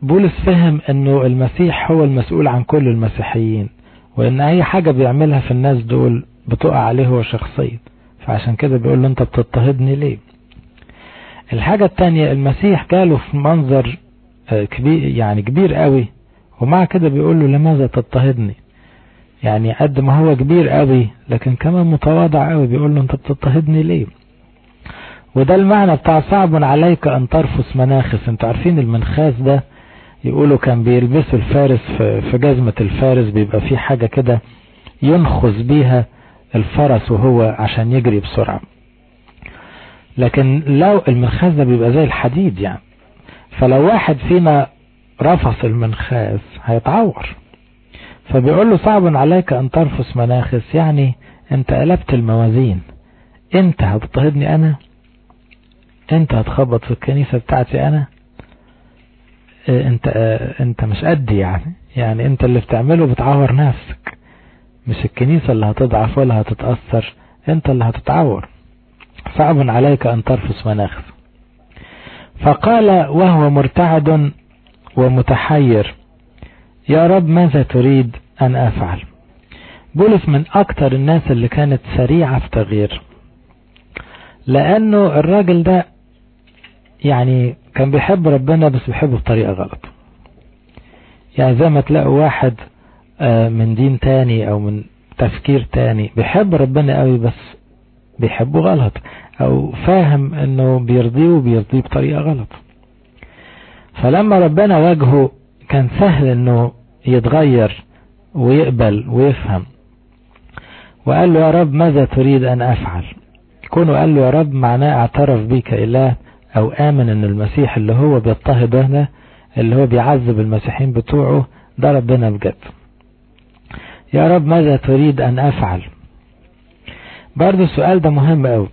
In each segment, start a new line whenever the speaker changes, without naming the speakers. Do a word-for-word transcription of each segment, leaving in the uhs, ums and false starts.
بولس فهم انه المسيح هو المسؤول عن كل المسيحيين، وان اي حاجة بيعملها في الناس دول بتقع عليه هو شخصيا، فعشان كده بيقول له انت بتضطهدني ليه. الحاجة التانية، المسيح جاله في منظر كبير يعني كبير قوي، ومع كده بيقول له لماذا تضطهدني؟ يعني قد ما هو كبير قوي لكن كمان متواضع قوي، بيقول له انت بتضطهدني ليه؟ وده المعنى بتاع صعب عليك ان ترفس مناخس. انتوا عارفين المنخاس ده يقولوا كان بيلبسوا الفارس في جزمة الفارس، بيبقى فيه حاجة كده ينخز بيها الفرس وهو عشان يجري بسرعة. لكن لو المنخاس ده بيبقى زي الحديد يعني، فلو واحد فينا رفص المنخاس هيتعور. فبيقول له صعب عليك ان ترفس مناخس، يعني انت قلبت الموازين، انت هتضطهدني انا، انت هتخبط في الكنيسة بتاعتي انا، انت انت مش قدي يعني يعني انت اللي بتعمله بتعور نفسك، مش الكنيسة اللي هتضعف ولا هتتأثر، انت اللي هتتعور. صعب عليك ان ترفس مناخس. فقال وهو مرتعد ومتحير يا رب ماذا تريد ان افعل؟ بولس من اكتر الناس اللي كانت سريعة في تغيير، لانه الراجل ده يعني كان بيحب ربنا بس بيحبه بطريقة غلط. يعني زي ما تلاقوا واحد من دين تاني او من تفكير تاني بيحب ربنا قوي بس بيحبه غلط، او فاهم انه بيرضيه وبيرضيه بطريقة غلط. فلما ربنا واجهه كان سهل انه يتغير ويقبل ويفهم، وقال له يا رب ماذا تريد ان افعل؟ كونه قال له يا رب معناه اعترف بيك اله، او امن ان المسيح اللي هو بيضطهده ده اللي هو بيعذب المسيحيين بتوعه ده ربنا بجد. يا رب ماذا تريد ان افعل؟ برضو السؤال ده مهم قوي.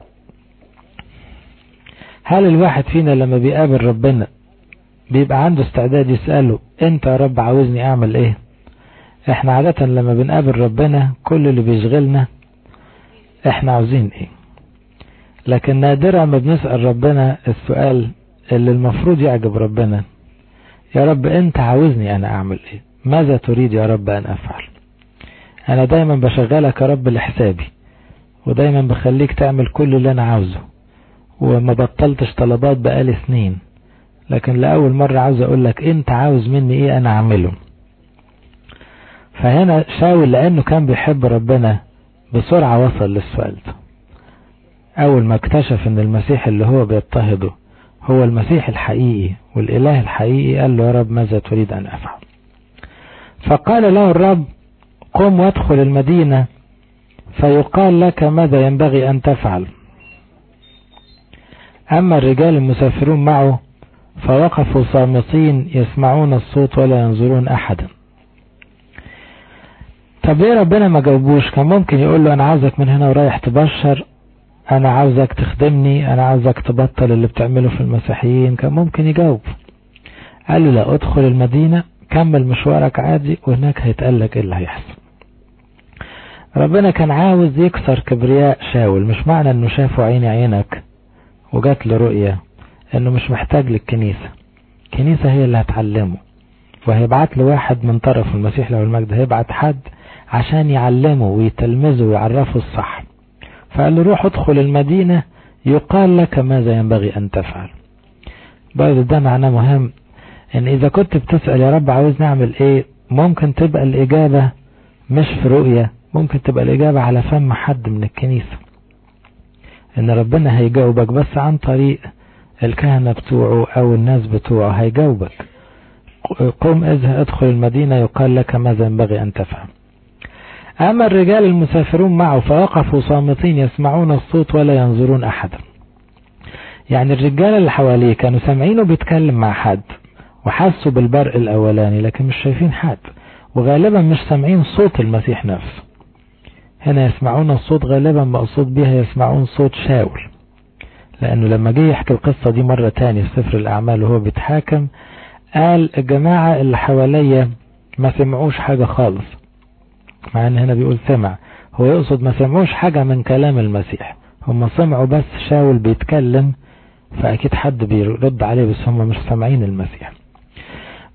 هل الواحد فينا لما بيقابل ربنا بيبقى عنده استعداد يسأله انت يا رب عاوزني اعمل ايه؟ احنا عادة لما بنقابل ربنا كل اللي بيشغلنا احنا عاوزين ايه، لكن نادرا ما بنسأل ربنا السؤال اللي المفروض يعجب ربنا، يا رب انت عاوزني انا اعمل ايه؟ ماذا تريد يا رب ان افعل؟ انا دايما بشغلك يا رب لحسابي، ودايما بخليك تعمل كل اللي انا عاوزه، وما بطلتش طلبات بقالي سنين، لكن لأول مرة عاوز اقولك انت عاوز مني ايه انا اعمله. فهنا شاول لانه كان بيحب ربنا بسرعة وصل للسؤال ده. اول ما اكتشف ان المسيح اللي هو بيضطهده هو المسيح الحقيقي والاله الحقيقي، قال له يا رب ماذا تريد ان افعل؟ فقال له الرب قم وادخل المدينة فيقال لك ماذا ينبغي ان تفعل. اما الرجال المسافرون معه فوقفوا صامتين يسمعون الصوت ولا ينظرون احدا. طب ليه ربنا ما جاوبوش؟ كان ممكن يقول له انا عاوزك من هنا ورايح تبشر، انا عاوزك تخدمني، انا عاوزك تبطل اللي بتعمله في المسيحيين، كان ممكن يجاوب. قال له لا، ادخل المدينة كمل مشوارك عادي وهناك هيتقالك ايه اللي هيحصل. ربنا كان عاوز يكسر كبرياء شاول. مش معنى انه شافه عيني عينك وجات له رؤية انه مش محتاج للكنيسة، الكنيسة هي اللي هتعلمه، وهيبعت له واحد من طرف المسيح له المجد، هيبعت حد عشان يعلمه ويتلمذه ويعرفه الصح. فقال له روح ادخل المدينة يقال لك ماذا ينبغي ان تفعل. برضه ده معناه مهم، ان اذا كنت بتسأل يا رب عاوز نعمل ايه، ممكن تبقى الاجابة مش في رؤية، ممكن تبقى الاجابة على فم حد من الكنيسة، ان ربنا هيجاوبك بس عن طريق الكهنة بتوعه او الناس بتوعه هيجاوبك. قم اذهب ادخل المدينة يقال لك ماذا ينبغي ان تفعل. اما الرجال المسافرون معه فوقفوا صامتين يسمعون الصوت ولا ينظرون احدا. يعني الرجال اللي حواليه كانوا سامعينه بيتكلم مع حد وحسوا بالبرق الاولاني، لكن مش شايفين حد، وغالبا مش سامعين صوت المسيح نفسه. هنا يسمعون الصوت غالبا مقصود بها يسمعون صوت شاول، لانه لما جه يحكي القصة دي مرة تاني في سفر الاعمال وهو بيتحاكم قال الجماعة اللي حواليا ما سمعوش حاجة خالص، مع ان هنا بيقول سمع، هو يقصد ما سمعوش حاجة من كلام المسيح، هم سمعوا بس شاول بيتكلم، فاكيد حد بيرد عليه بس هم مش سامعين المسيح.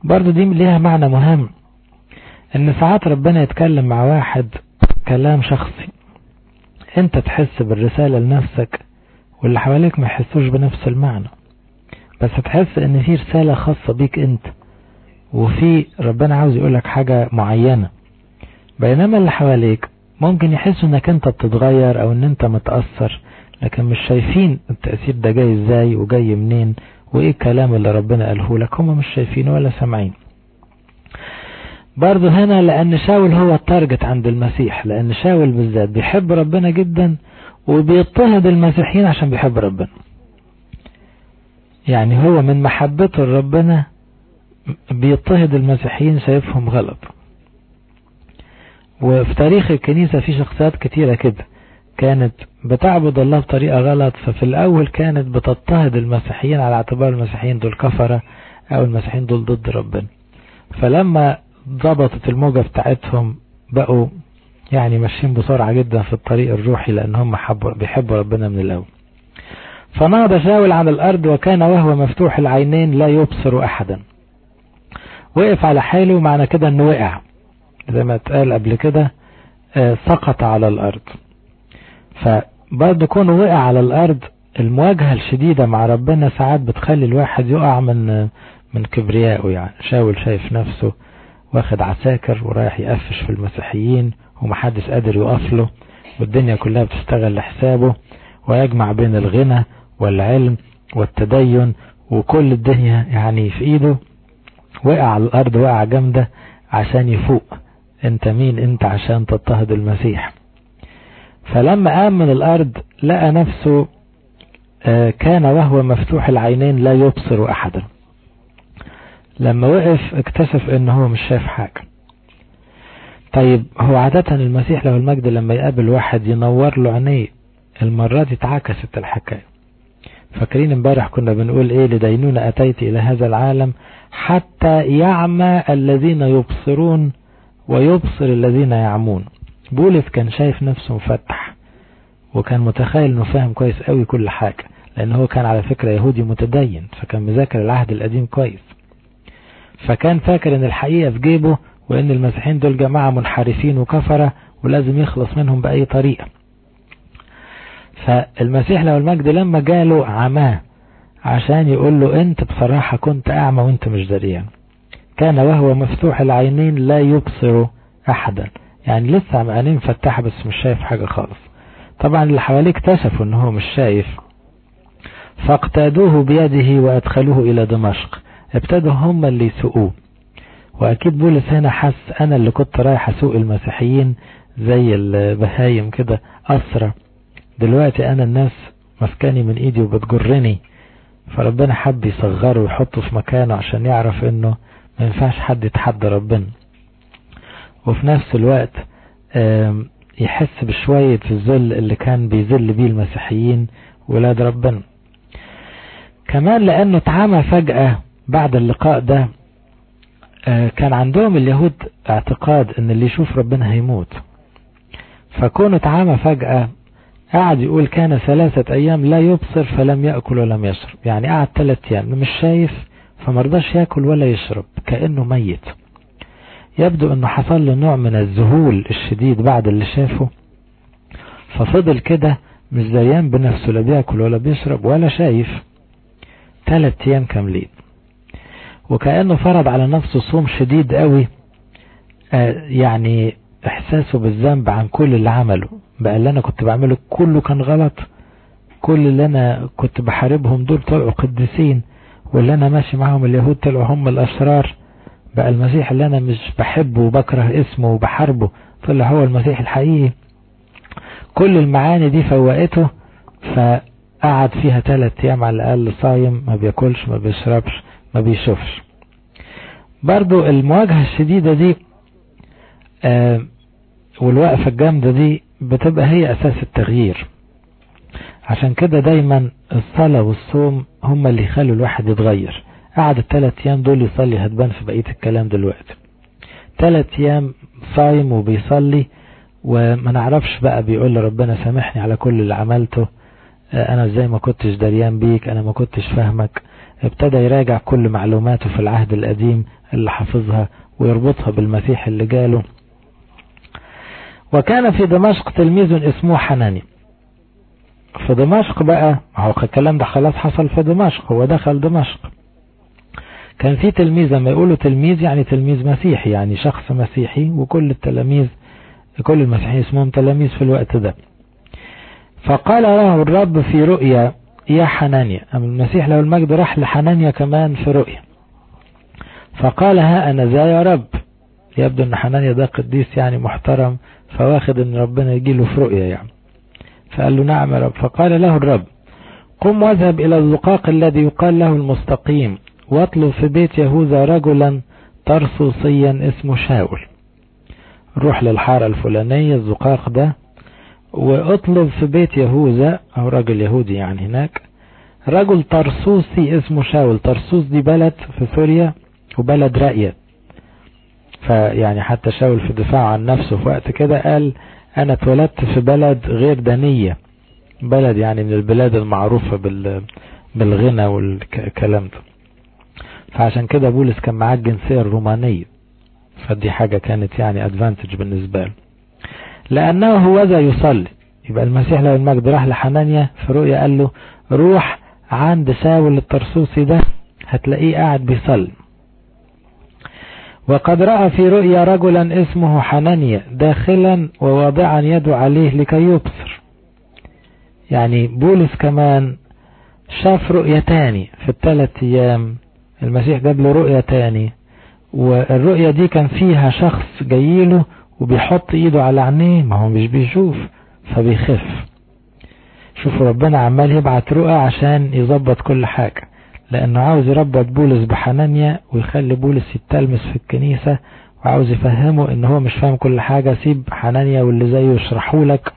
برضو دي ليها معنى مهم، ان ساعات ربنا يتكلم مع واحد كلام شخصي، انت تحس بالرسالة لنفسك واللي حواليك ما يحسوش بنفس المعنى، بس تحس ان في رسالة خاصة بيك انت، وفي ربنا عاوز يقولك حاجة معينة، بينما اللي حواليك ممكن يحسوا انك انت بتتغير او ان انت متأثر، لكن مش شايفين التأثير ده جاي ازاي وجاي منين وايه الكلام اللي ربنا قاله لك، هم مش شايفين ولا سامعين. برضو هنا لان شاول هو التارجت عند المسيح، لان شاول بالذات بيحب ربنا جدا وبيضطهد المسيحيين عشان بيحب ربنا، يعني هو من محبته لربنا بيضطهد المسيحيين شايفهم غلط. وفي تاريخ الكنيسة في شخصيات كتيرة كده كانت بتعبد الله بطريقة غلط، ففي الأول كانت بتضطهد المسيحيين على اعتبار المسيحيين دول كفرة أو المسيحيين دول ضد ربنا، فلما ضبطت الموجة بتاعتهم بقوا يعني ماشيين بسرعة جدا في الطريق الروحي لأنهم بيحبوا ربنا من الأول. فنهض شاول عن الأرض وكان وهو مفتوح العينين لا يبصر أحدا. وقف على حاله، معنى كده أنه وقع زي ما اتقال قبل كده، آه سقط على الأرض. فبرضه كونه وقع على الأرض، المواجهة الشديدة مع ربنا ساعات بتخلي الواحد يقع من من كبريائه. يعني شاول شايف نفسه واخد عساكر ورايح يقفش في المسيحيين ومحدش قادر يقف له، والدنيا كلها بتشتغل لحسابه، ويجمع بين الغنى والعلم والتدين وكل الدنيا يعني في ايده. وقع على الارض وقع جامدة عشان يفوق. انت مين انت عشان تضطهد المسيح؟ فلما قام من الارض لقى نفسه كان وهو مفتوح العينين لا يبصر احدا. لما وقف اكتشف انه هو مش شايف حاجة. طيب هو عادة المسيح له المجد لما يقابل واحد ينور له عينيه، المرة دي اتعكست الحكاية. فاكرين امبارح كنا بنقول ايه؟ لدينون اتيت الى هذا العالم حتى يعمى الذين يبصرون ويبصر الذين يعمون. بولس كان شايف نفسه مفتح وكان متخيل انه فاهم كويس قوي كل حاجة، لان هو كان على فكرة يهودي متدين، فكان مذاكر العهد القديم كويس، فكان فاكر ان الحقيقة في جيبه وان المسيحيين دول جماعة منحرفين وكفرة ولازم يخلص منهم بأي طريقة. فالمسيح له المجد لما جاله عماه عشان يقول له انت بصراحة كنت اعمى وانت مش دريان، كان وهو مفتوح العينين لا يبصر احدا، يعني لسه عينين فتحة بس مش شايف حاجة خالص. طبعا اللي حواليه اكتشفوا انه هو مش شايف، فاقتادوه بيده وادخلوه الى دمشق. ابتدوا هم اللي يسوقوه. واكيد بولس هنا حس انا اللي كنت رايح اسوق المسيحيين زي البهايم كده اسرى، دلوقتي انا الناس مسكاني من ايدي وبتجرني. فربنا حب يصغره ويحطه في مكانه عشان يعرف انه ما ينفعش حد يتحدى ربنا، وفي نفس الوقت يحس بشوية في الذل اللي كان بيذل بيه المسيحيين ولاد ربنا. كمان لانه اتعامى فجأة بعد اللقاء ده، كان عندهم اليهود اعتقاد ان اللي يشوف ربنا هيموت، فكونه اتعامى فجأة قعد يقول كان ثلاثة ايام لا يبصر فلم يأكل ولم يشرب، يعني قعد ثلاث ايام مش شايف فمرضاش يأكل ولا يشرب كأنه ميت. يبدو انه حصل له نوع من الذهول الشديد بعد اللي شافه، ففضل كده مش زيان بنفسه، لا بيأكل ولا بيشرب ولا شايف ثلاث ايام كاملين. وكأنه فرض على نفسه صوم شديد قوي، آه يعني احساسه بالذنب عن كل اللي عمله، بقى اللي انا كنت بعمله كله كان غلط، كل اللي انا كنت بحاربهم دول طلعوا قديسين، واللي انا ماشي معهم اليهود طلعوا هم الاشرار، بقى المسيح اللي انا مش بحبه وبكره اسمه وبحاربه طلع هو المسيح الحقيقي. كل المعاني دي فوقته، فقعد فيها ثلاث ايام على الاقل صايم، ما بياكلش ما بيشربش ما بيشوفش. برضو المواجهة الشديدة دي آه والوقفة الجامدة دي بتبقى هي اساس التغيير. عشان كده دايما الصلاة والصوم هم اللي يخلوا الواحد يتغير. قعد الثلاث ايام دول يصلي، هتبان في بقية الكلام دلوقتي. ثلاث ايام صايم وبيصلي، وما نعرفش بقى بيقول لربنا سامحني على كل اللي عملته، آه انا ازاي ما كنتش دريان بيك، انا ما كنتش فاهمك، ابتدى يراجع كل معلوماته في العهد القديم اللي حافظها ويربطها بالمسيح اللي جاله. وكان في دمشق تلميذ اسمه حنانيا. في دمشق بقى، هو الكلام ده خلاص حصل في دمشق، هو دخل دمشق. كان في تلميذ، لما يقولوا تلميذ يعني تلميذ مسيحي، يعني شخص مسيحي، وكل التلاميذ كل المسيحيين اسمهم تلاميذ في الوقت ده. فقال له الرب في رؤيا يا حنانيا. أما المسيح له المجد راح لحنانيا كمان في رؤيا، فقال ها أنا ذا يا رب. يبدو أن حنانيا ده قديس يعني محترم، فواخد أن ربنا يجيله في رؤيا يعني. فقال له نعم يا رب. فقال له الرب قم واذهب إلى الزقاق الذي يقال له المستقيم، واطلب في بيت يهوذا رجلا ترسوسيا اسمه شاول. روح للحارة الفلانية الزقاق ده، واطلب في بيت يهوذا، او رجل يهودي يعني هناك، رجل ترسوسي اسمه شاول. ترسوس دي بلد في سوريا وبلد رأية. فيعني حتى شاول في دفاع عن نفسه في وقت كده قال انا اتولدت في بلد غير دنية، بلد يعني من البلاد المعروفة بالغنى والكلام ده. فعشان كده بولس كان معاه الجنسية الرومانية، فدي حاجة كانت يعني ادفانتج بالنسبة له، لأنه هو ذا يصلي. يبقى المسيح له المجد راح لحنانيا في رؤيا قال له روح عند شاول الترسوسي ده هتلاقيه قاعد بيصلي. وقد رأى في رؤيا رجلا اسمه حنانيا داخلا وواضعا يده عليه لكي يبصر. يعني بولس كمان شاف رؤيا تاني في الثلاث ايام، المسيح جاب له رؤيا تاني، والرؤيا دي كان فيها شخص جايله وبيحط ايده على عينيه، ما هو مش بيشوف فبيخف. شوفوا ربنا عمال يبعت رؤى عشان يظبط كل حاجة، لانه عاوز يربط بولس بحنانيا ويخلي بولس يتلمس في الكنيسة، وعاوز يفهمه ان هو مش فاهم كل حاجة، سيب حنانيا واللي زيه يشرحوا لك.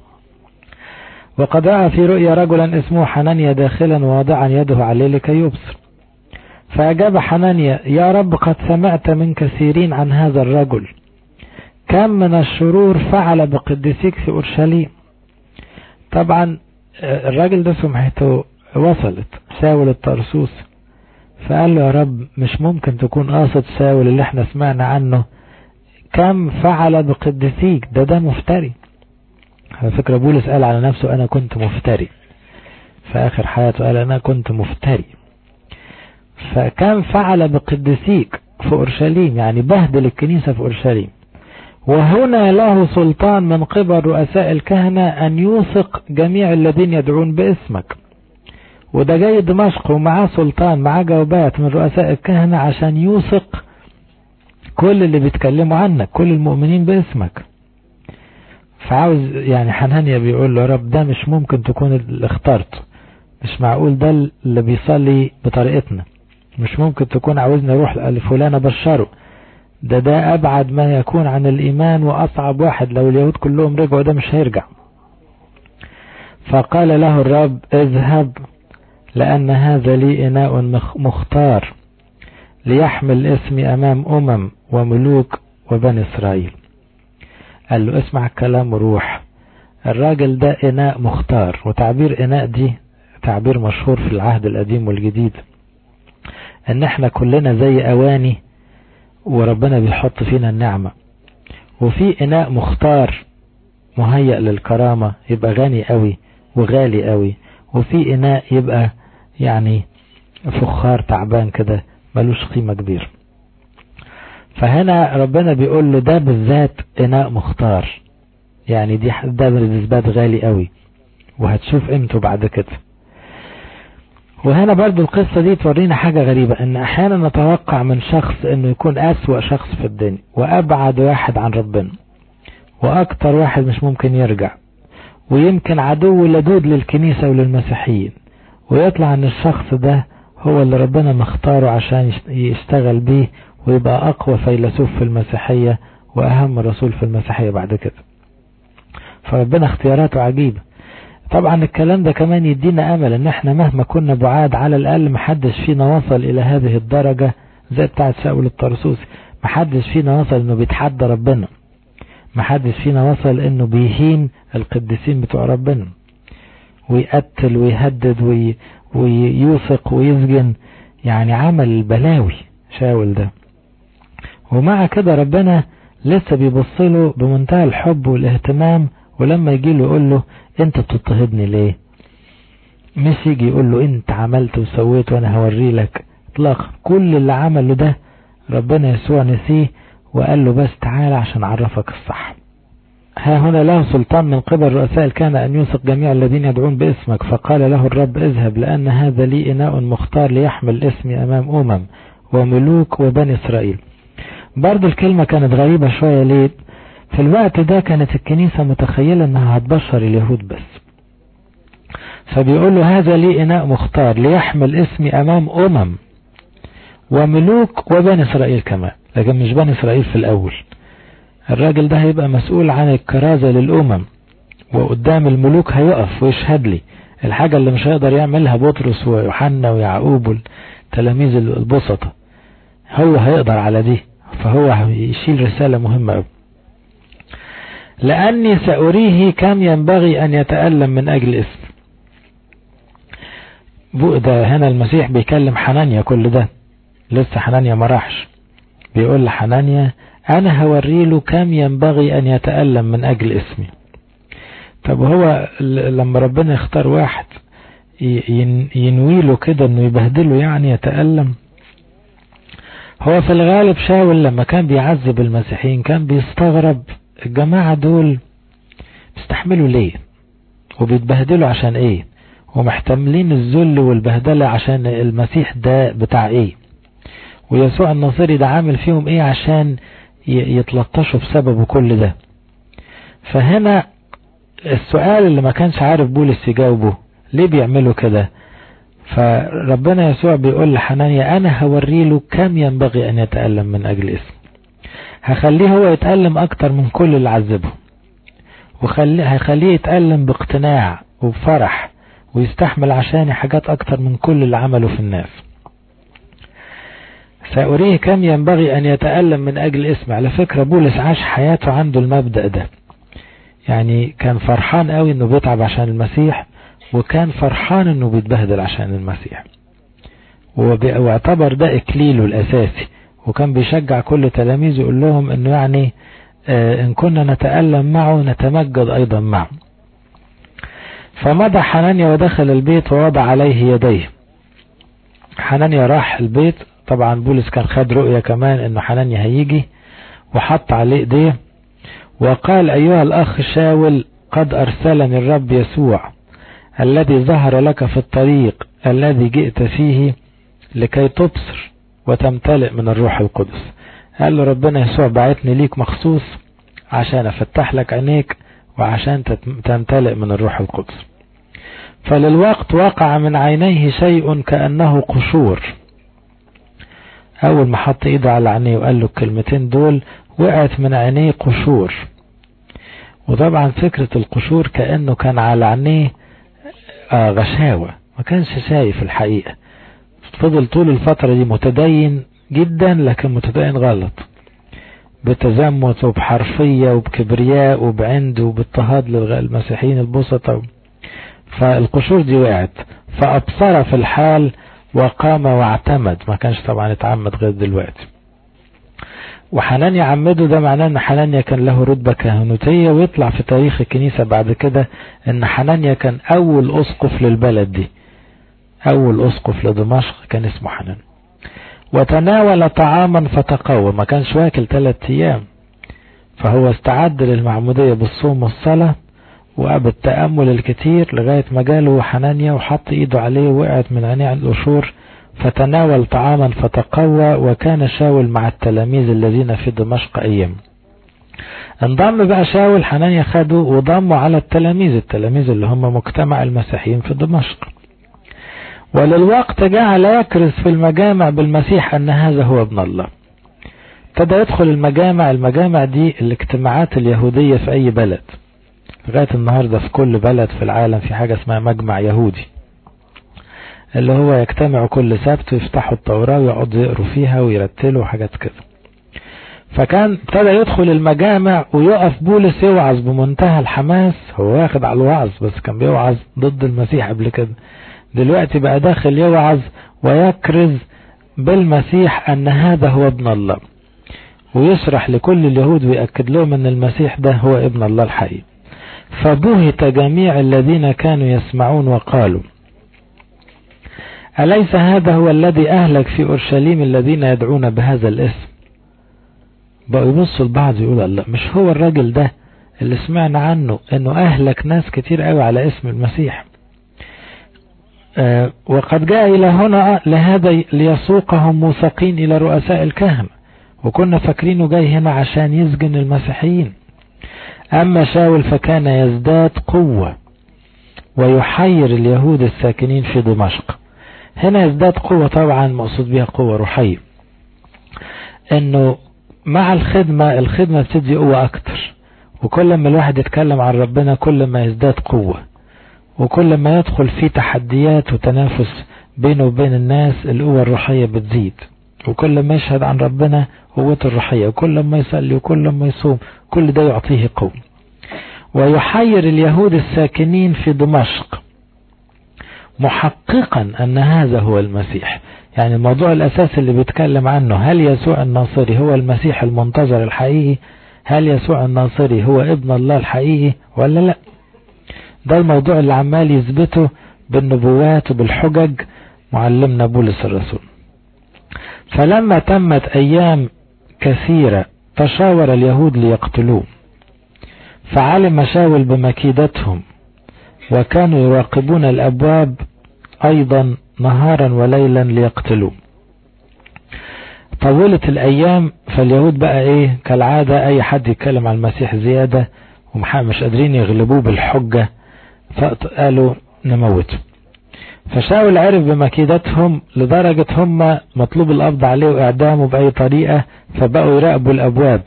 وقد رأى في رؤيا رجلا اسمه حنانيا داخلا واضعا يده عليه لكي يبصر. فأجاب حنانيا يا رب قد سمعت من كثيرين عن هذا الرجل، كم من الشرور فعل بقديسيك في أورشليم. طبعا الراجل ده سمعته وصلت شاول الترسوس، فقال له يا رب مش ممكن تكون قاصد شاول اللي احنا سمعنا عنه، كم فعل بقديسيك، ده ده مفتري. على فكرة بولس قال على نفسه انا كنت مفتري، في اخر حياته قال انا كنت مفتري. فكم فعل بقديسيك في أورشليم، يعني بهدل الكنيسة في أورشليم. وهنا له سلطان من قبل رؤساء الكهنة أن يوثق جميع الذين يدعون باسمك. وده جاي دمشق ومعاه سلطان، معاه جوابات من رؤساء الكهنة عشان يوثق كل اللي بيتكلموا عنك، كل المؤمنين باسمك. فعاوز يعني حنانيا بيقول له يا رب ده مش ممكن تكون اللي اخترته، مش معقول ده اللي بيصلي بطريقتنا، مش ممكن تكون عاوزني اروح لفلان ابشره، ده ده ابعد ما يكون عن الايمان واصعب واحد، لو اليهود كلهم رجعوا ده مش هيرجع. فقال له الرب اذهب لان هذا لي اناء مختار ليحمل اسمي امام امم وملوك وبني اسرائيل. قال له اسمع الكلام وروح. الراجل ده اناء مختار، وتعبير اناء دي تعبير مشهور في العهد القديم والجديد، ان احنا كلنا زي اواني وربنا بيحط فينا النعمة. وفي اناء مختار مهيأ للكرامة يبقى غني قوي وغالي قوي، وفي اناء يبقى يعني فخار تعبان كده ملوش قيمة كبير. فهنا ربنا بيقول له ده بالذات اناء مختار، يعني دي ده بالنسبة غالي قوي وهتشوف قيمته بعد كده. وهنا برضو القصة دي تورينا حاجة غريبة، ان احيانا نتوقع من شخص انه يكون اسوأ شخص في الدنيا وابعد واحد عن ربنا واكتر واحد مش ممكن يرجع، ويمكن عدو لدود للكنيسة وللمسيحيين، ويطلع ان الشخص ده هو اللي ربنا مختاره عشان يشتغل بيه ويبقى اقوى فيلسوف في المسيحية واهم رسول في المسيحية بعد كده. فربنا اختياراته عجيبة. طبعا الكلام ده كمان يدينا امل ان احنا مهما كنا بعاد على الاقل محدش فينا وصل الى هذه الدرجة زي بتاعت شاول الترسوسي، محدش فينا وصل انه بيتحدى ربنا، محدش فينا وصل انه بيهين القديسين بتوع ربنا ويقتل ويهدد وي ويوثق ويسجن، يعني عمل البلاوي شاول ده. ومع كده ربنا لسه بيبصله بمنتهى الحب والاهتمام، ولما يجي له يقول له انت بتضطهدني ليه؟ مش يجي يقول له انت عملت وسويت وانا هوري لك اطلاقا. كل اللي عمله ده ربنا يسوع نسيه وقال له بس تعالى عشان اعرفك الصح. ها هنا له سلطان من قبل رؤساء الكهنة أن يوثق جميع الذين يدعون باسمك. فقال له الرب اذهب، لأن هذا لي إناء مختار ليحمل اسمي أمام أمم وملوك وبني إسرائيل. برضو الكلمة كانت غريبة شوية. ليه؟ في الوقت ده كانت الكنيسة متخيلة أنها هتبشر اليهود بس، فبيقول له هذا لي إناء مختار ليحمل اسمي أمام أمم وملوك وبني إسرائيل كمان، لكن مش بني إسرائيل في الأول. الراجل ده هيبقى مسؤول عن الكرازة للأمم، وقدام الملوك هيقف ويشهد لي الحاجة اللي مش هيقدر يعملها بطرس ويوحنا ويعقوب والتلاميذ البسطة، هو هيقدر على دي. فهو يشيل رسالة مهمة أوي. لأني سأريه كم ينبغي أن يتألم من أجل اسم. ده هنا المسيح بيكلم حنانيا، كل ده لسه حنانيا ما راحش، بيقول لحنانيا أنا هوري له كم ينبغي أن يتألم من أجل اسمي. طب هو لما ربنا يختار واحد ينوي له كده انه يبهدله يعني يتألم؟ هو في الغالب شاول لما كان بيعذب المسيحيين كان بيستغرب الجماعة دول بيستحملوا ليه وبيتبهدلوا عشان ايه، ومحتملين الذل والبهدلة عشان المسيح ده بتاع ايه، ويسوع الناصري ده عامل فيهم ايه عشان يتلطشوا بسببه كل ده. فهنا السؤال اللي ما كانش عارف بولس يجاوبه، ليه بيعملوا كده؟ فربنا يسوع بيقول لحنانيا انا هوري له كم ينبغي ان يتألم من اجل اسم. هخليه هو يتألم اكتر من كل اللي عذبه، وهخليه يتألم باقتناع وبفرح ويستحمل عشان حاجات اكتر من كل اللي عمله في الناس. سأريه كم ينبغي ان يتألم من اجل اسم. على فكرة بولس عاش حياته عنده المبدأ ده، يعني كان فرحان قوي انه بيتعب عشان المسيح، وكان فرحان انه بيتبهدل عشان المسيح، واعتبر ده اكليله الاساسي. وكان بيشجع كل تلاميذه يقول لهم انه يعني آه ان كنا نتألم معه نتمجد ايضا معه. فمضى حنانيا ودخل البيت ووضع عليه يديه. حنانيا راح البيت، طبعا بولس كان خد رؤية كمان انه حنانيا هيجي، وحط عليه ايديه وقال ايها الاخ شاول قد ارسلني الرب يسوع الذي ظهر لك في الطريق الذي جئت فيه لكي تبصر وتمتلئ من الروح القدس. قال له ربنا يسوع بعتني ليك مخصوص عشان افتح لك عينيك وعشان تمتلئ من الروح القدس. فللوقت وقع من عينيه شيء كأنه قشور. اول ما حط ايده على عينيه وقال له الكلمتين دول وقعت من عينيه قشور. وطبعا فكرة القشور كأنه كان على عينيه آه غشاوة، ما كانش شايف الحقيقة. فضل طول الفترة دي متدين جدا، لكن متدين غلط، بتزمت وبحرفية وبكبرياء وبعند وباضطهاد للمسيحيين البسطة. فالقشور دي وقعت، فأبصر في الحال وقام واعتمد. ما كانش طبعا اتعمد غير دلوقتي. وحنانيا عمده، ده معناه ان حنانيا كان له رتبة كهنوتية، ويطلع في تاريخ الكنيسة بعد كده ان حنانيا كان اول اسقف للبلد دي، اول اسقف لدمشق كان اسمه حنانيا. وتناول طعاما فتقوى، ما كانش واكل ثلاث ايام، فهو استعد للمعمودية بالصوم والصلاة وبالتأمل الكتير لغاية ما جاله حنانيا وحط ايده عليه وقعت من عينيه القشور، فتناول طعاما فتقوى. وكان شاول مع التلاميذ الذين في دمشق ايام. انضم بقى شاول، حنانيا خده وضموا على التلاميذ التلاميذ اللي هم مجتمع المسيحيين في دمشق. وللوقت جعل يكرز في المجامع بالمسيح ان هذا هو ابن الله. ابتدى يدخل المجامع. المجامع دي الاجتماعات اليهودية في اي بلد، لغاية النهاردة في كل بلد في العالم في حاجة اسمها مجمع يهودي، اللي هو يجتمعوا كل سبت ويفتحوا التوراة ويقعدوا يقروا فيها ويرتلوا حاجات كده. فكان ابتدى يدخل المجامع ويقف بولس يوعظ بمنتهى الحماس. هو واخد على الوعظ، بس كان بيوعظ ضد المسيح قبل كده، دلوقتي بقى داخل يوعظ ويكرز بالمسيح ان هذا هو ابن الله، ويشرح لكل اليهود ويأكد لهم ان المسيح ده هو ابن الله الحقيقي. فبهت جميع الذين كانوا يسمعون وقالوا أليس هذا هو الذي أهلك في أورشليم الذين يدعون بهذا الاسم؟ بقوا يبصوا لبعض يقولوا الله، مش هو الراجل ده اللي سمعنا عنه انه أهلك ناس كتير قوي على اسم المسيح؟ آه وقد جاء إلى هنا لهذا ليسوقهم موثقين إلى رؤساء الكهنة، وكنا فاكرينه جاي هنا عشان يسجن المسيحيين. أما شاول فكان يزداد قوة ويحير اليهود الساكنين في دمشق. هنا يزداد قوة طبعا مقصود بها قوة روحية، انه مع الخدمة الخدمة بتدي قوة اكتر، وكل ما الواحد يتكلم عن ربنا كل ما يزداد قوة، وكل ما يدخل في تحديات وتنافس بينه وبين الناس القوة الروحية بتزيد، وكل ما يشهد عن ربنا قوته الروحية، وكل ما يصلي وكل ما يصوم كل ده يعطيه قوة. ويحير اليهود الساكنين في دمشق محققا ان هذا هو المسيح. يعني الموضوع الاساسي اللي بيتكلم عنه، هل يسوع الناصري هو المسيح المنتظر الحقيقي؟ هل يسوع الناصري هو ابن الله الحقيقي ولا لا؟ ده الموضوع اللي عمال يثبته بالنبوات وبالحجج معلمنا بولس الرسول. فلما تمت ايام كثيرة تشاور اليهود ليقتلوه، فعلم شاول بمكيدتهم وكانوا يراقبون الابواب ايضا نهارا وليلا ليقتلوه. طولت الايام، فاليهود بقى ايه كالعادة اي حد يتكلم عن المسيح زيادة ومش قادرين يغلبوه بالحجة، فقالوا نموته. فشاول عرف بمكيدتهم لدرجة هم مطلوب القبض عليه واعدامه باي طريقة، فبقوا يراقبوا الابواب.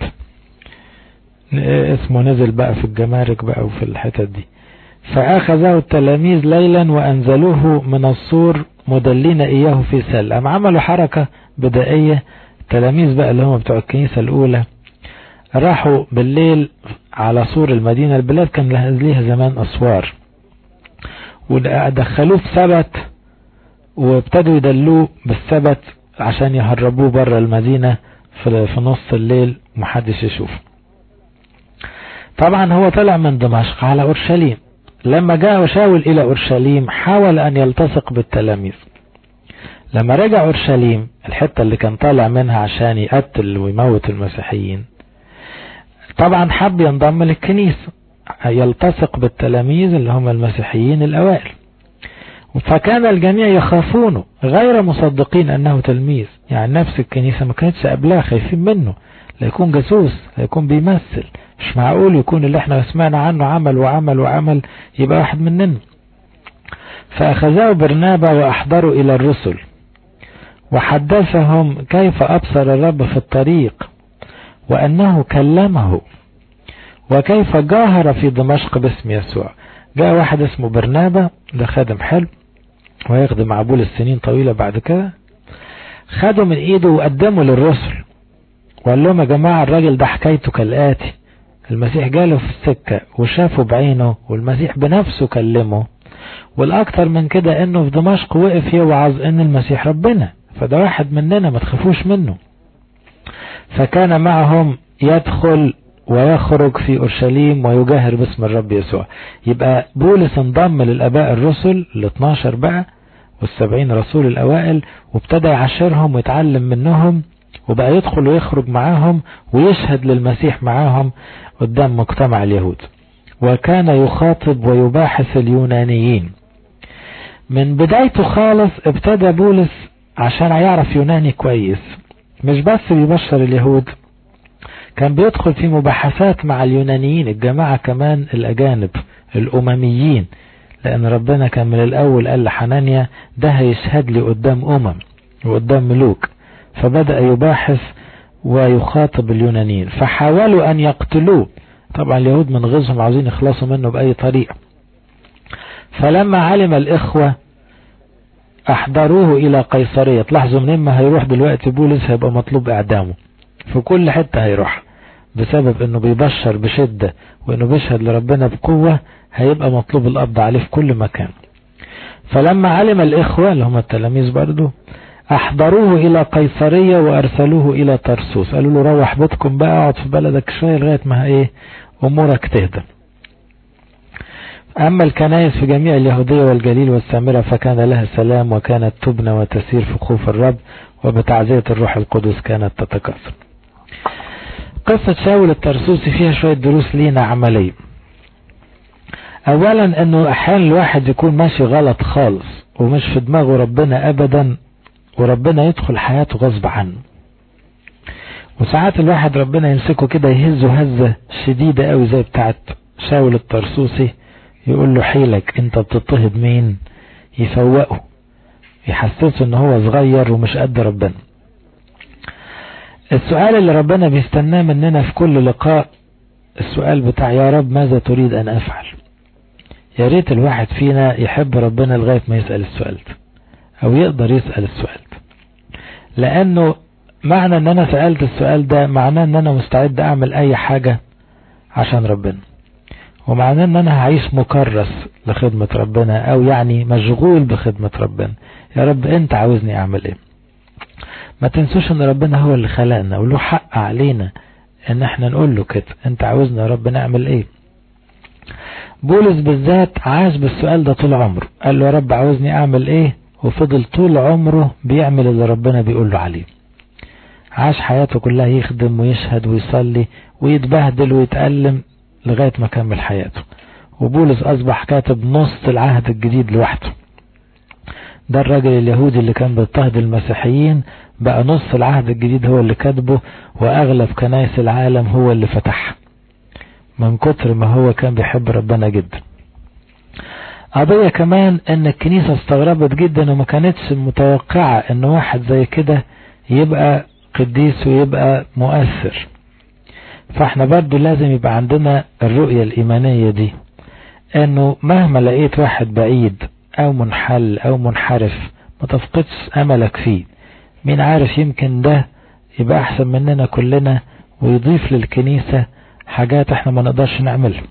اسمه نزل بقى في الجمارك بقى وفي الحتت دي. فأخذه التلاميذ ليلا وأنزلوه من السور مدلين إياه في سل. أم عملوا حركة بدائية التلاميذ بقى اللي هم بتوع الكنيسة الأولى، راحوا بالليل على سور المدينة. البلاد كان لها زمان أسوار، ودخلوه في سبت وابتدوا يدلوه بالسبت عشان يهربوه بره المدينة في نص الليل محدش يشوفه. طبعا هو طلع من دمشق على أورشليم. لما جاء شاول إلى أورشليم حاول أن يلتصق بالتلاميذ. لما رجع أورشليم الحتة اللي كان طالع منها عشان يقتل ويموت المسيحيين، طبعا حب ينضم للكنيسة يلتصق بالتلاميذ اللي هم المسيحيين الأوائل. فكان الجميع يخافونه غير مصدقين أنه تلميذ. يعني نفس الكنيسة ما كانتش قبلها خايفين منه، لا يكون جاسوس، لا يكون بيمثل، مش معقول يكون اللي احنا سمعنا عنه عمل وعمل وعمل يبقى واحد مننا. فأخذوا برنابا وأحضروا إلى الرسل وحدثهم كيف أبصر الرب في الطريق وأنه كلمه وكيف جاهر في دمشق باسم يسوع. جاء واحد اسمه برنابا، ده خادم حلو ويخدم مع بولس سنين طويلة. بعد كده خدوا من ايده وقدموا للرسل وقال لهم يا جماعة الراجل ده حكايته كالآتي: المسيح جاله في السكة وشافه بعينه، والمسيح بنفسه كلمه، والأكتر من كده انه في دمشق وقف يوعظ ان المسيح ربنا، فده واحد مننا ما تخافوش منه. فكان معهم يدخل ويخرج في أورشليم ويجاهر باسم الرب يسوع. يبقى بولس انضم للآباء الرسل ال اثناشر بقى والسبعين رسول الأوائل، وابتدى يعاشرهم ويتعلم منهم، وبقى يدخل ويخرج معاهم ويشهد للمسيح معاهم قدام مجتمع اليهود. وكان يخاطب ويباحث اليونانيين. من بدايته خالص ابتدى بولس عشان يعرف يوناني كويس، مش بس بيبشر اليهود، كان بيدخل في مباحثات مع اليونانيين، الجماعة كمان الأجانب الأمميين، لأن ربنا كان من الأول قال لحنانيا ده هيشهد لي قدام أمم وقدام ملوك. فبدأ يباحث ويخاطب اليونانيين، فحاولوا أن يقتلوه. طبعا اليهود من غزهم عاوزين يخلصوا منه بأي طريقة. فلما علم الإخوة أحضروه إلى قيصرية. تلاحظوا منين ما هيروح دلوقتي بولس هيبقى مطلوب إعدامه في كل حتة هيروح، بسبب انه بيبشر بشدة وانه بيشهد لربنا بقوة، هيبقى مطلوب القبض عليه في كل مكان. فلما علم الإخوة اللي هم التلاميذ برضو أحضروه إلى قيصرية وأرسلوه إلى طرسوس، قالوا له روح بيتكم بقى، اقعد في بلدك شوية لغاية ما إيه أمورك تهدى. أما الكنائس في جميع اليهودية والجليل والسامرة فكان لها سلام، وكانت تبنى وتسير في خوف الرب، وبتعزية الروح القدس كانت تتكاثر. قصة شاول الطرسوسي فيها شوية دروس لينا عملية. أولا أنه أحيانا الواحد يكون ماشي غلط خالص ومش في دماغه ربنا أبدا، وربنا يدخل حياته غصب عنه. وساعات الواحد ربنا يمسكه كده يهزه هزة شديدة قوي زي بتاعت شاول الطرسوسي، يقول له حيلك انت بتضطهد مين، يفوقه يحسسه ان هو صغير ومش قد ربنا. السؤال اللي ربنا بيستناه مننا في كل لقاء السؤال بتاع يا رب ماذا تريد ان افعل. يا ريت الواحد فينا يحب ربنا لغاية ما يسأل السؤال ده او يقدر يسأل السؤال ده، لانه معنى ان انا سألت السؤال ده معناه ان انا مستعد اعمل اي حاجة عشان ربنا، ومعناه ان انا هعيش مكرس لخدمة ربنا او يعني مشغول بخدمة ربنا. يا رب انت عاوزني اعمل ايه. ما تنسوش ان ربنا هو اللي خلقنا وله حق علينا ان احنا نقول له كده انت عاوزنا يا رب نعمل ايه. بولس بالذات عاش بالسؤال ده طول عمره، قال له يا رب عاوزني اعمل ايه، وفضل طول عمره بيعمل اللي ربنا بيقول له عليه. عاش حياته كلها يخدم ويشهد ويصلي ويتبهدل ويتألم لغاية ما كمل حياته. وبولس أصبح كاتب نص العهد الجديد لوحده. ده الراجل اليهودي اللي كان بيضطهد المسيحيين بقى نص العهد الجديد هو اللي كاتبه، وأغلب كنائس العالم هو اللي فتحها من كتر ما هو كان بيحب ربنا جدا. قضية كمان ان الكنيسة استغربت جدا وما كانتش متوقعة ان واحد زي كده يبقى قديس ويبقى مؤثر. فاحنا برضو لازم يبقى عندنا الرؤية الإيمانية دي، انه مهما لقيت واحد بعيد او منحل او منحرف ما تفقدش املك فيه. مين عارف يمكن ده يبقى احسن مننا كلنا ويضيف للكنيسة حاجات احنا ما نقدرش نعملها.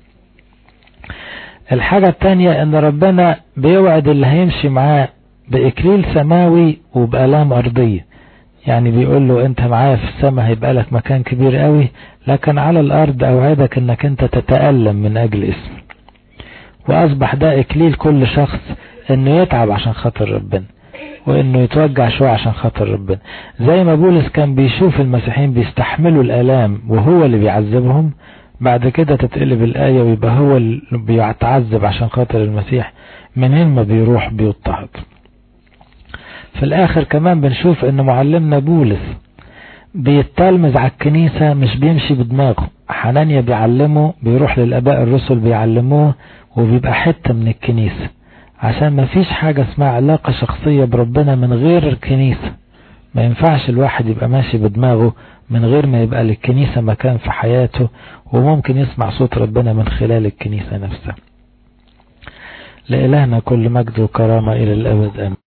الحاجة التانية ان ربنا بيوعد اللي هيمشي معاه بإكليل سماوي وبآلام أرضية. يعني بيقول له انت معايا في السماء هيبقى لك مكان كبير قوي، لكن على الارض اوعدك انك انت تتألم من اجل اسمي. واصبح ده اكليل كل شخص انه يتعب عشان خاطر ربنا، وانه يتوجع شوية عشان خاطر ربنا. زي ما بولس كان بيشوف المسيحيين بيستحملوا الالام وهو اللي بيعذبهم، بعد كده تتقلب الآية ويبقى هو اللي بيتعذب عشان خاطر المسيح، منين ما بيروح بيضطهد. في الاخر كمان بنشوف ان معلمنا بولس بيتلمذ على الكنيسة مش بيمشي بدماغه. حنانيا بيعلمه، بيروح للاباء الرسل بيعلموه، وبيبقى حتة من الكنيسة، عشان ما فيش حاجة اسمها علاقة شخصية بربنا من غير الكنيسة. ما ينفعش الواحد يبقى ماشي بدماغه من غير ما يبقى للكنيسة مكان في حياته، وممكن يسمع صوت ربنا من خلال الكنيسة نفسها. لإلهنا كل مجد وكرامة إلى الأبد آمين.